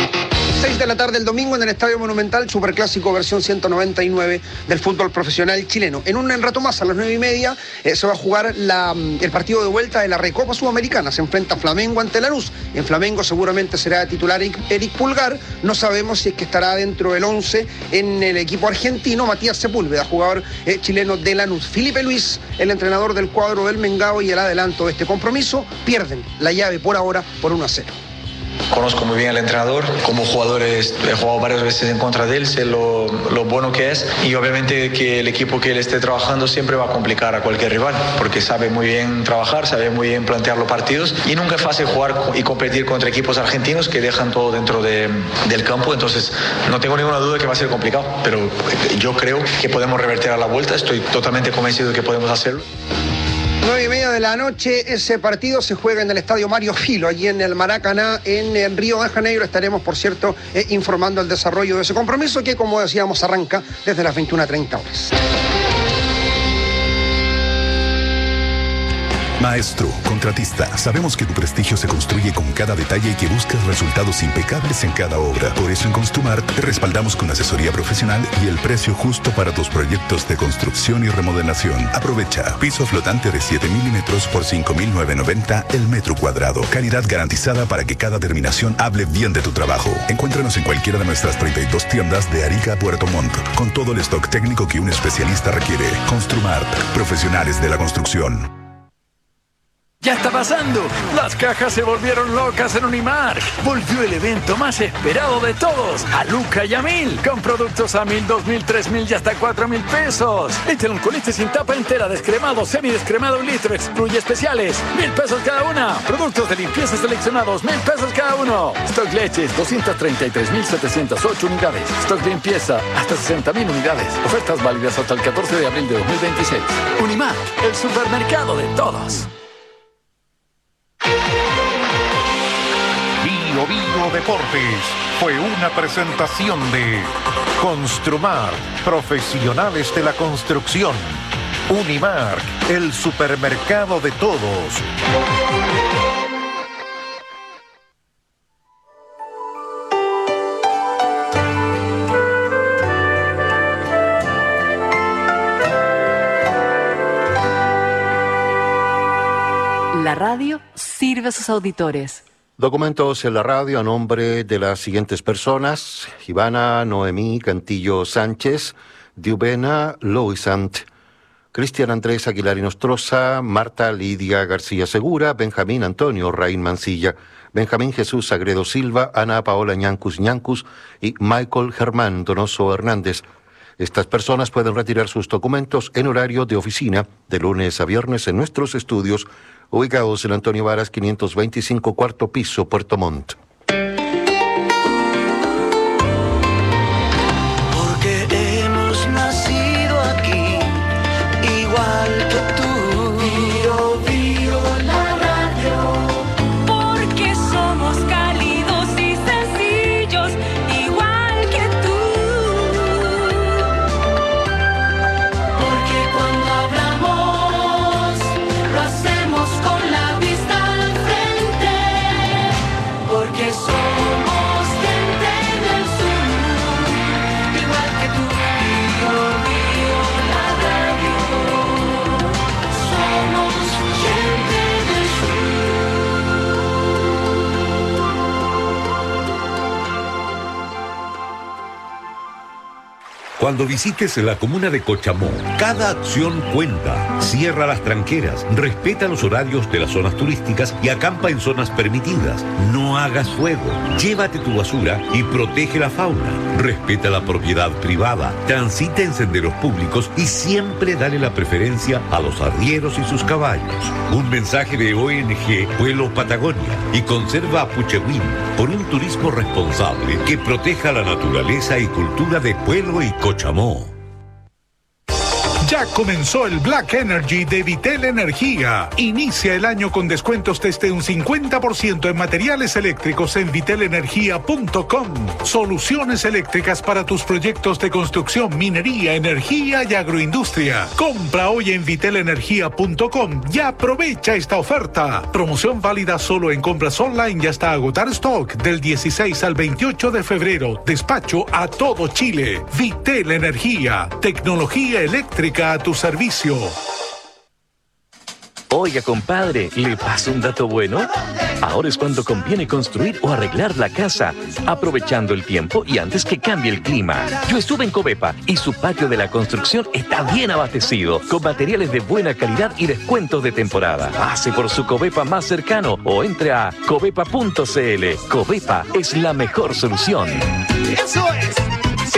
6 de la tarde el domingo en el Estadio Monumental, superclásico versión 199 del fútbol profesional chileno. En un rato más, a las 9:30, se va a jugar el partido de vuelta de la Recopa Sudamericana. Se enfrenta Flamengo ante Lanús. En Flamengo seguramente será titular Eric Pulgar. No sabemos si es que estará dentro del 11 en el equipo argentino Matías Sepúlveda, jugador chileno de Lanús. Felipe Luis, el entrenador del cuadro del Mengao, y el adelanto de este compromiso: pierden la llave por ahora por 1-0. conozco muy bien al entrenador. Como jugador he jugado varias veces en contra de él, sé lo bueno que es, y obviamente que el equipo que él esté trabajando siempre va a complicar a cualquier rival, porque sabe muy bien trabajar, sabe muy bien plantear los partidos, y nunca es fácil jugar y competir contra equipos argentinos que dejan todo dentro del campo. Entonces no tengo ninguna duda de que va a ser complicado, pero yo creo que podemos revertir a la vuelta. Estoy totalmente convencido de que podemos hacerlo. 9:30 de la noche, ese partido se juega en el estadio Mario Filo, allí en el Maracaná, en Río de Janeiro. Estaremos, por cierto, informando el desarrollo de ese compromiso que, como decíamos, arranca desde las 21:30 horas. Maestro, contratista, sabemos que tu prestigio se construye con cada detalle y que buscas resultados impecables en cada obra. Por eso en Construmart te respaldamos con asesoría profesional y el precio justo para tus proyectos de construcción y remodelación. Aprovecha. Piso flotante de 7 milímetros por 5.990 el metro cuadrado. Calidad garantizada para que cada terminación hable bien de tu trabajo. Encuéntranos en cualquiera de nuestras 32 tiendas de Arica a Puerto Montt, con todo el stock técnico que un especialista requiere. Construmart, profesionales de la construcción. ¡Ya está pasando! Las cajas se volvieron locas en Unimark. Volvió el evento más esperado de todos, a Luca y a 1000, con productos a 1.000, 2.000, 3.000 y hasta 4.000 pesos. Échale un colite sin tapa entera, descremado, semidescremado, un litro, excluye especiales, 1.000 pesos cada una. Productos de limpieza seleccionados, 1.000 pesos cada uno. Stock leches, 233.708 unidades. Stock limpieza, hasta 60.000 unidades. Ofertas válidas hasta el 14 de abril de 2026. Unimark, el supermercado de todos. Bio Deportes fue una presentación de Construmar, profesionales de la construcción. Unimark, el supermercado de todos. La radio sirve a sus auditores. Documentos en la radio a nombre de las siguientes personas: Ivana Noemí Cantillo Sánchez, Diubena Loisant, Cristian Andrés Aguilar Inostroza, Marta Lidia García Segura, Benjamín Antonio Raín Mancilla, Benjamín Jesús Sagredo Silva, Ana Paola Ñancus y Michael Germán Donoso Hernández. Estas personas pueden retirar sus documentos en horario de oficina de lunes a viernes en nuestros estudios ubicados en Antonio Varas 525, cuarto piso, Puerto Montt. Porque hemos nacido aquí, igual que tú. Bio la radio. Porque somos cálidos y sencillos, igual que tú. Porque cuando hablamos, lo hacemos con la vista al frente. Porque somos gente del sur, igual que tú. Bio la radio. Somos gente del Cuando visites la comuna de Cochamó, cada acción cuenta. Cierra las tranqueras, respeta los horarios de las zonas turísticas y acampa en zonas permitidas. No hagas fuego, llévate tu basura y protege la fauna. Respeta la propiedad privada, transita en senderos públicos y siempre dale la preferencia a los arrieros y sus caballos. Un mensaje de ONG Pueblo Patagonia y Conserva Puchehuín por un turismo responsable que proteja la naturaleza y cultura de Pueblo y Cochamó. Ya comenzó el Black Energy de Vitel Energía. Inicia el año con descuentos desde un 50% en materiales eléctricos en vitelenergia.com. Soluciones eléctricas para tus proyectos de construcción, minería, energía y agroindustria. Compra hoy en vitelenergia.com y aprovecha esta oferta. Promoción válida solo en compras online y hasta agotar stock del 16 al 28 de febrero. Despacho a todo Chile. Vitel Energía. Tecnología eléctrica a tu servicio. Oiga, compadre, ¿le paso un dato bueno? Ahora es cuando conviene construir o arreglar la casa, aprovechando el tiempo y antes que cambie el clima. Yo estuve en Covepa y su patio de la construcción está bien abastecido, con materiales de buena calidad y descuentos de temporada. Pase por su Covepa más cercano o entre a covepa.cl. Covepa es la mejor solución. ¡Eso es! ¡Sí!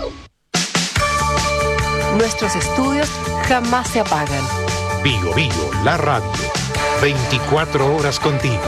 Nuestros estudios jamás se apagan. Bio Bio, la radio. 24 horas contigo.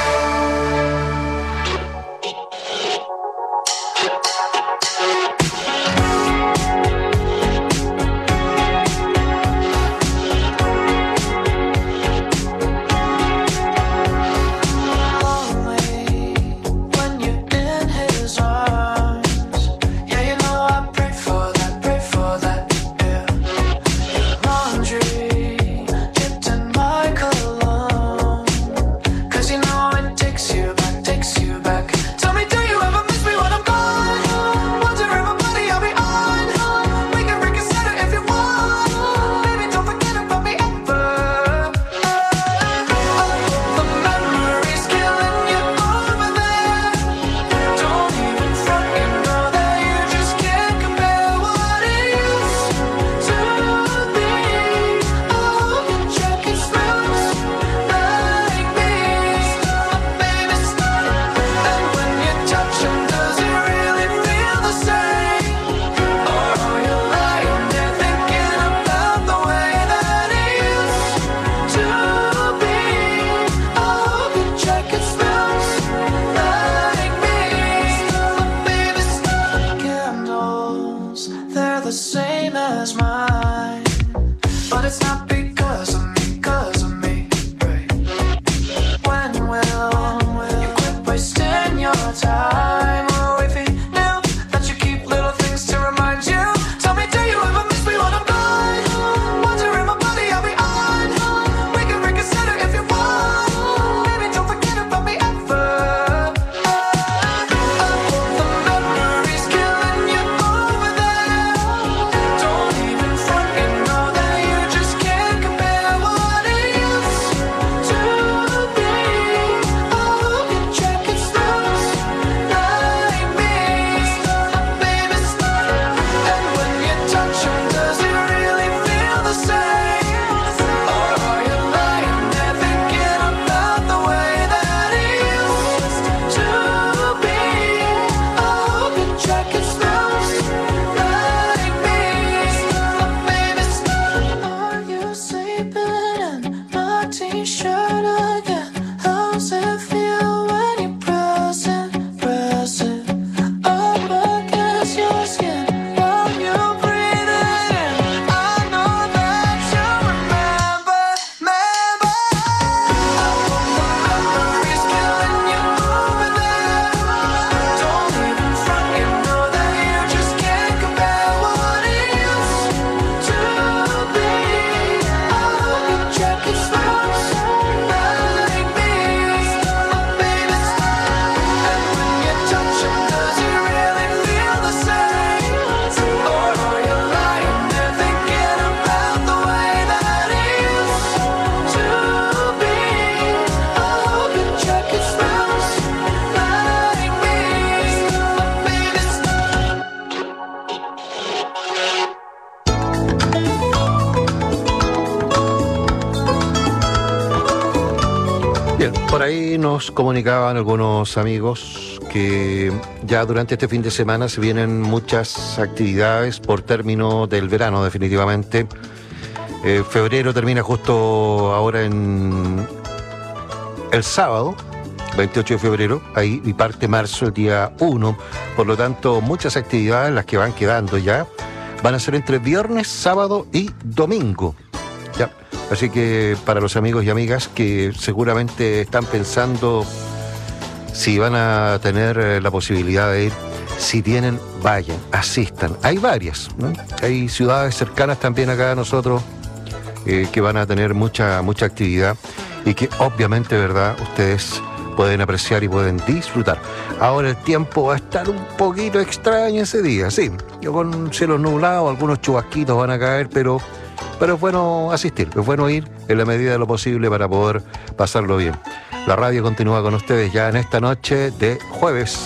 Bien, por ahí nos comunicaban algunos amigos que ya durante este fin de semana se vienen muchas actividades por término del verano, definitivamente. Febrero termina justo ahora en el sábado, 28 de febrero, ahí, y parte marzo el día 1. Por lo tanto, muchas actividades, las que van quedando ya, van a ser entre viernes, sábado y domingo. ¿Ya? Así que para los amigos y amigas que seguramente están pensando si van a tener la posibilidad de ir, si tienen, vayan, asistan. Hay varias, ¿no? Hay ciudades cercanas también acá a nosotros que van a tener mucha actividad y que obviamente, ¿verdad?, ustedes pueden apreciar y pueden disfrutar. Ahora el tiempo va a estar un poquito extraño ese día, sí, con cielos nublados, algunos chubasquitos van a caer, pero es bueno asistir, es bueno ir en la medida de lo posible para poder pasarlo bien. La radio continúa con ustedes ya en esta noche de jueves.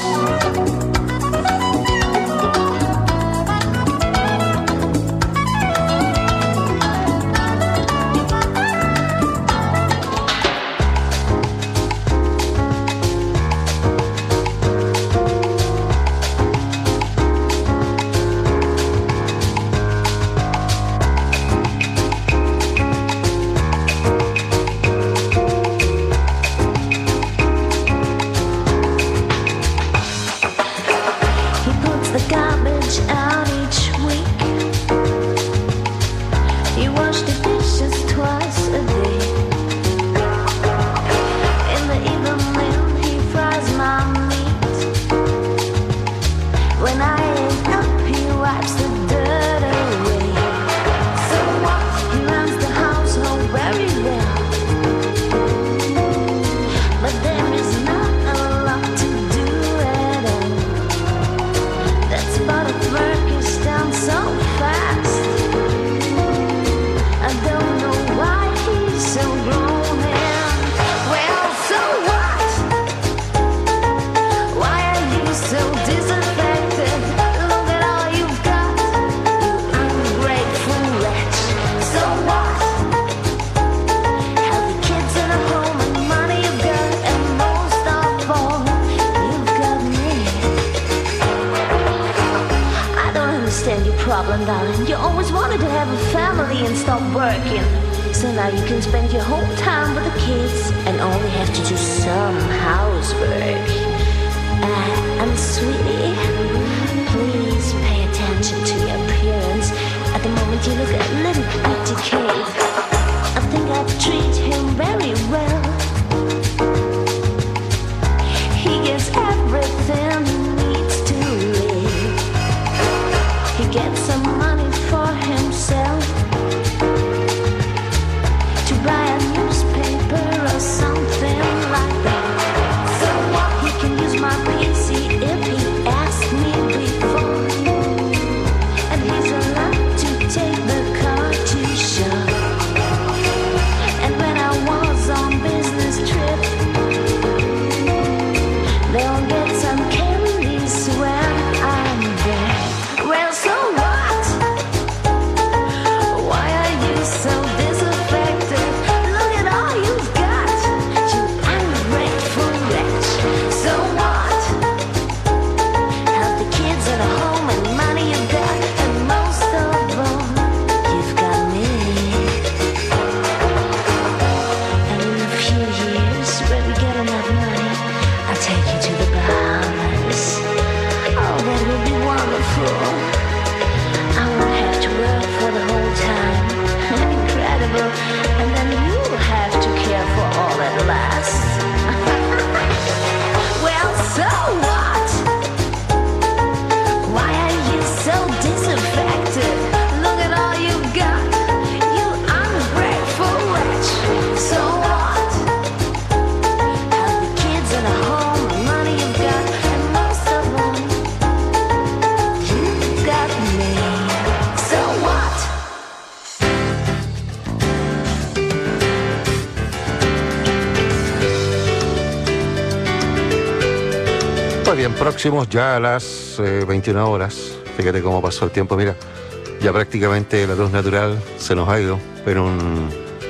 Bien, próximos ya a las 21 horas. Fíjate cómo pasó el tiempo. Mira, ya prácticamente la luz natural se nos ha ido, pero un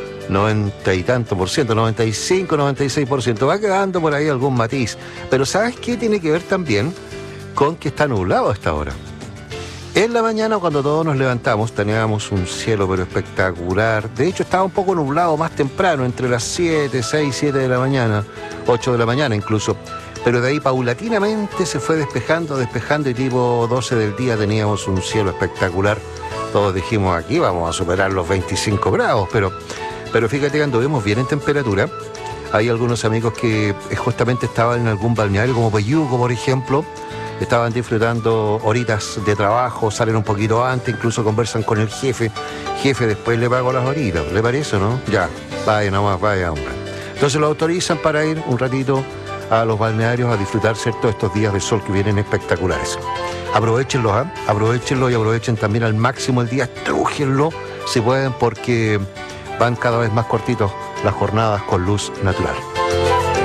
90 y tanto por ciento, 95, 96%. Va quedando por ahí algún matiz. Pero ¿sabes qué tiene que ver también con que está nublado a esta hora? En la mañana, cuando todos nos levantamos, teníamos un cielo pero espectacular. De hecho, estaba un poco nublado más temprano, entre las 7, 6, 7 de la mañana, 8 de la mañana incluso. Pero de ahí paulatinamente se fue despejando y tipo 12 del día teníamos un cielo espectacular. Todos dijimos, aquí vamos a superar los 25 grados, pero fíjate que anduvimos bien en temperatura. Hay algunos amigos que justamente estaban en algún balneario, como Peyuco, por ejemplo. Estaban disfrutando horitas de trabajo, salen un poquito antes, incluso conversan con el jefe. Jefe, después le pago las horitas, ¿le parece, no? Ya, vaya nomás, vaya, hombre. Entonces lo autorizan para ir un ratito a los balnearios a disfrutar, ¿cierto?, estos días de sol que vienen espectaculares. Aprovechenlos, ¿eh? Aprovechenlo y aprovechen también al máximo el día, estrújenlo si pueden, porque van cada vez más cortitos las jornadas con luz natural.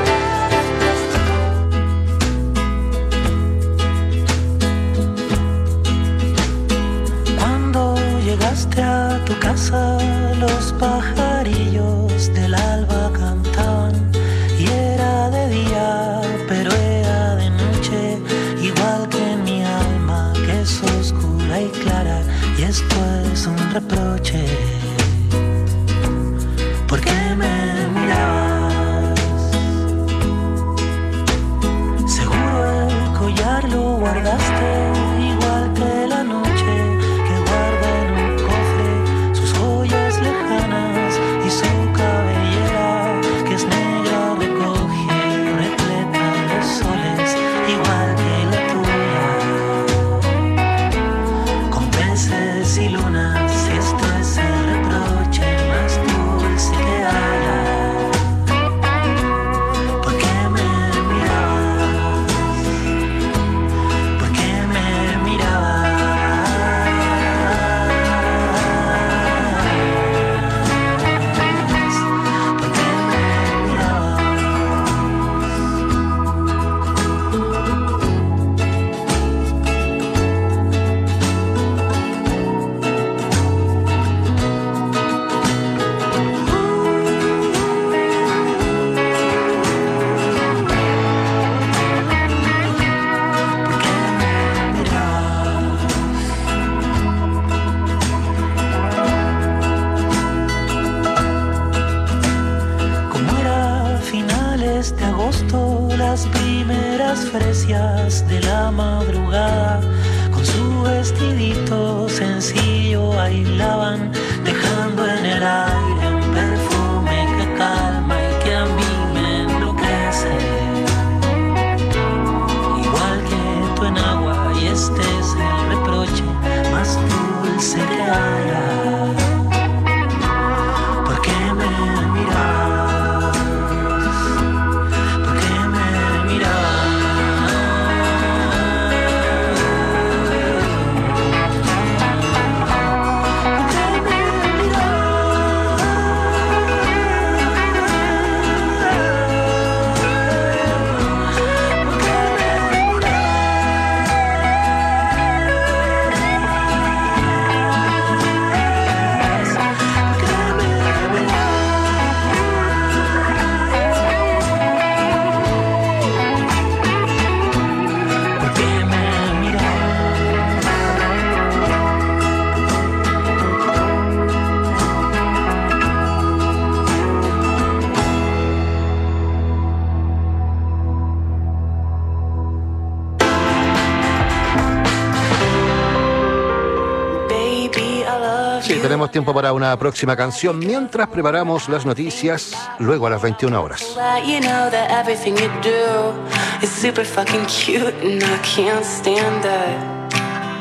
casa los pajarillos del alba cantaban y era de día pero era de noche, igual que mi alma que es oscura y clara, y esto es un reproche. ¿Por qué me mirabas? Seguro el collar lo guardaste igual que la noche que guarda en un cofre sus joyas lejanas y su cabellera que es negra recoge repleta de soles igual que la tuya, con peces y lunas. Esto es el reproche más dulce que haya. ¿Por qué me mirabas? ¿Por qué me mirabas? ¿Por qué me mirabas? Como era a finales de agosto, las primeras fresias de la madrugada, con su vestidito sencillo bailaban, dejando en el aire un perfume que calma y que a mí me enloquece. Igual que tu enagua, y este es el reproche más dulce que haya. ¿Por qué me mirabas? ¿Por qué me mirabas? Sí, tenemos tiempo para una próxima canción mientras preparamos las noticias luego a las 21 horas. Let you know that everything you do is super fucking cute and I can't stand it.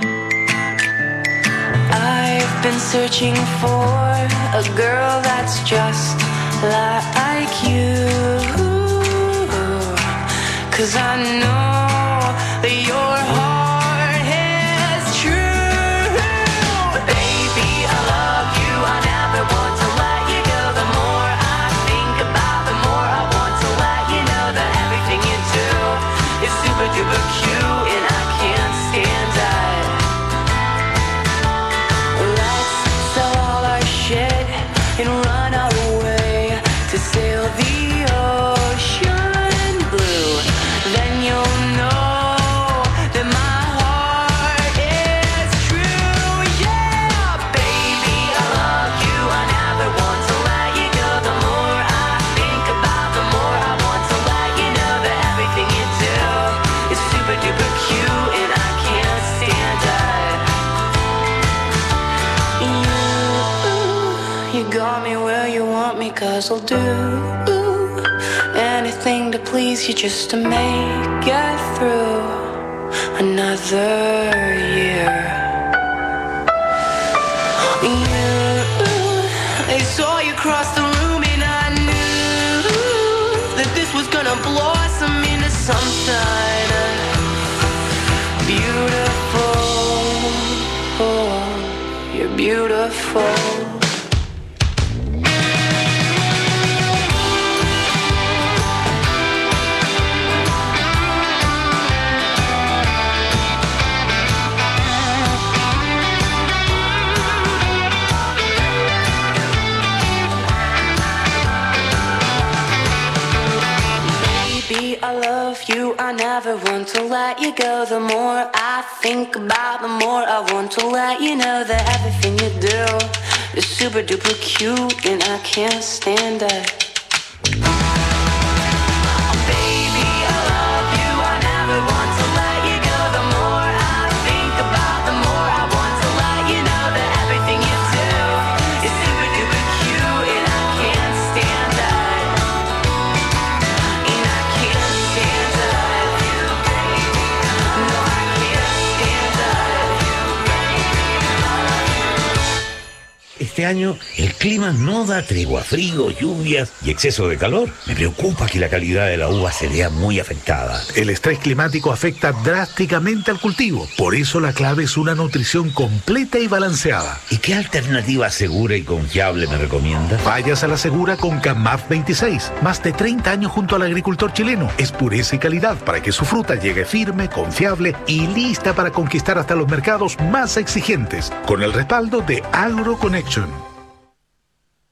I've been searching for a girl that's just like you, 'cause I know that your heart is true. Baby, I love you, I never want to let you go. The more I think about, the more I want to let you know that everything you do is super duper cute and I can't stand it. Let's sell all our shit and run away to sail the ocean blue. Then you'll know that my heart is true. Yeah, baby, I love you, I never want to let you go. The more I think about, the more I want to let you know that everything you do is super duper cute and I can't stand it. You got me where you want me, 'cause I'll do anything to please you just to make it through another year. I saw you cross the room and I knew that this was gonna blossom into something beautiful. Oh, you're beautiful. want to let you go. The more I think about, the more I want to let you know that everything you do is super duper cute and I can't stand it. Este año el clima no da tregua, frío, lluvias y exceso de calor. Me preocupa que la calidad de la uva se vea muy afectada. El estrés climático afecta drásticamente al cultivo. Por eso la clave es una nutrición completa y balanceada. ¿Y qué alternativa segura y confiable me recomienda? Vayas a la segura con CAMAF 26. Más de 30 años junto al agricultor chileno. Es pureza y calidad para que su fruta llegue firme, confiable y lista para conquistar hasta los mercados más exigentes. Con el respaldo de AgroConnection.